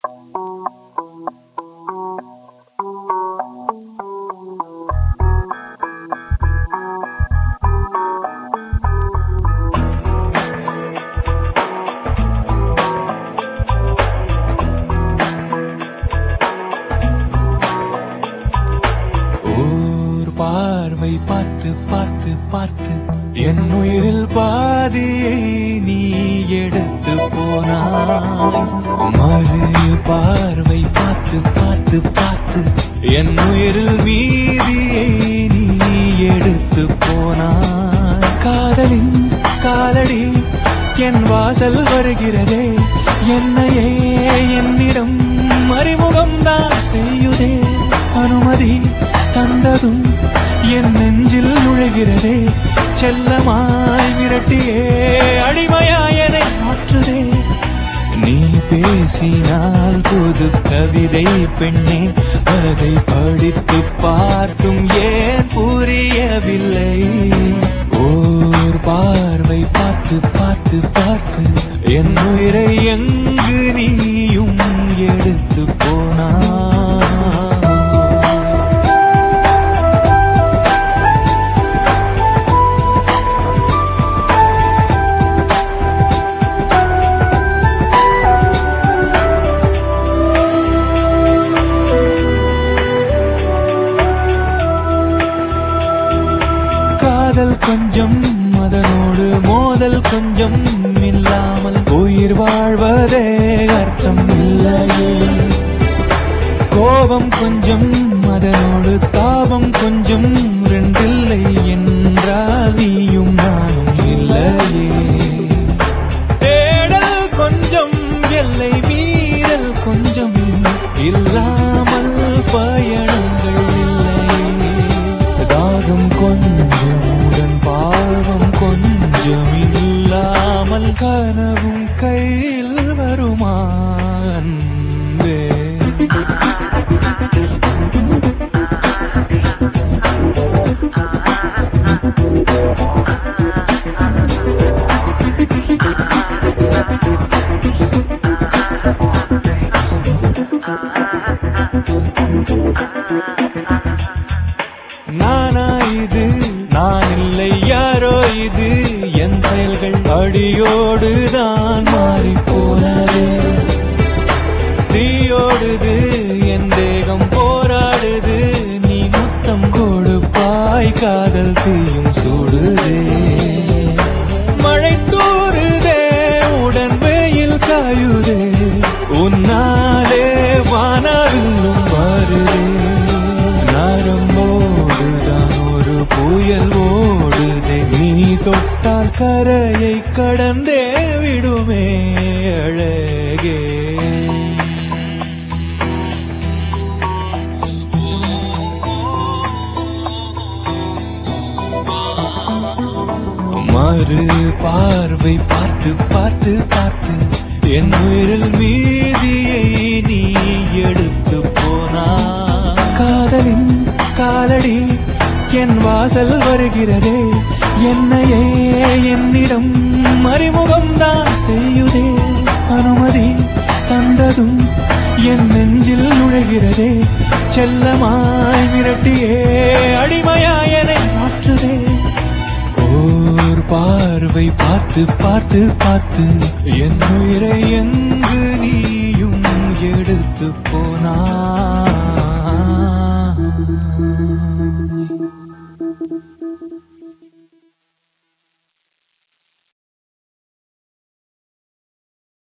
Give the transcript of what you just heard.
பார்வை பார்த்து பார்த்து பார்த்து என் உயிரில் பாதியை நீ எடுத்து போனாய். மறு பார்வை பார்த்து பார்த்து பார்த்து என் உயிரில் மீதியை நீ எடுத்து போனாய். காதலின் காலடி என் வாசல் வருகிறதே, என்னையே என்னிடம் அறிமுகம்தான் செய்யுதே. அனுமதி தந்ததும் என் நெஞ்சில் நுழைகிறதே, செல்லமாய் விரட்டியே அடிமையாய் என்னை மாற்றுதே. நீ பேசினால் புது கவிதை பெண்ணே, அதை படித்து பார்த்தும் ஏன் புரியவில்லை. ஓர் பார்வை பார்த்து பார்த்து பார்த்து என் உயிரை எங்கு நீயும் எடுத்து போனா. காதல் கொஞ்சம் அதனோடு மோதல் கொஞ்சம் இல்லாமல் உயிர் வாழ்வதே அர்த்தம் இல்லையே. கோபம் கொஞ்சம் அதனோடு தாபம் கொஞ்சம், ரெண்டில்லை என்றால் நீயும் நானும் இல்லையே. தேடல் கொஞ்சம் எல்லை மீறல் கொஞ்சம் இல்லாமல் பயணங்கள் இல்லை. தாகம் கொஞ்சம் பாவம் கொஞ்சம் இல்லாமல் கனவும் கையில் வருமான். நானா இது நான் இல்லை யாரோ இது, என் செயல்கள் அடியோடு தான் மாறி போனது. தீயோடுது என் தேகம் போராடுது, நீ முத்தம் கொடுப்பாய் காதல் தீயும் சூடுதே. மழை தூறுதே உடன் வெயில் காயுதே, உன்னாலே வானவில்லும் வருதே. நரம்போடுதான் ஒரு புயல் ஓடுதே, நீ தொட்டால் கரையை கடந்தே விடுமே அழகே. மறு பார்வை பார்த்து பார்த்து பார்த்து என் உயிரில் மீதியை நீ எடுத்து போனா. காதலின் காலடி என் வாசல் வருகிறதே, என்னையே என்னிடம் அறிமுகம்தான் செய்யுதே. அனுமதி தந்ததும் என் நெஞ்சில் நுழைகிறதே, செல்லமாய் விரட்டியே அடிமையாய் என்னை மாற்றுதே. ஓர் பார்வை பார்த்து பார்த்து பார்த்து என் உயிரை எங்கு நீயும் எடுத்து போனா.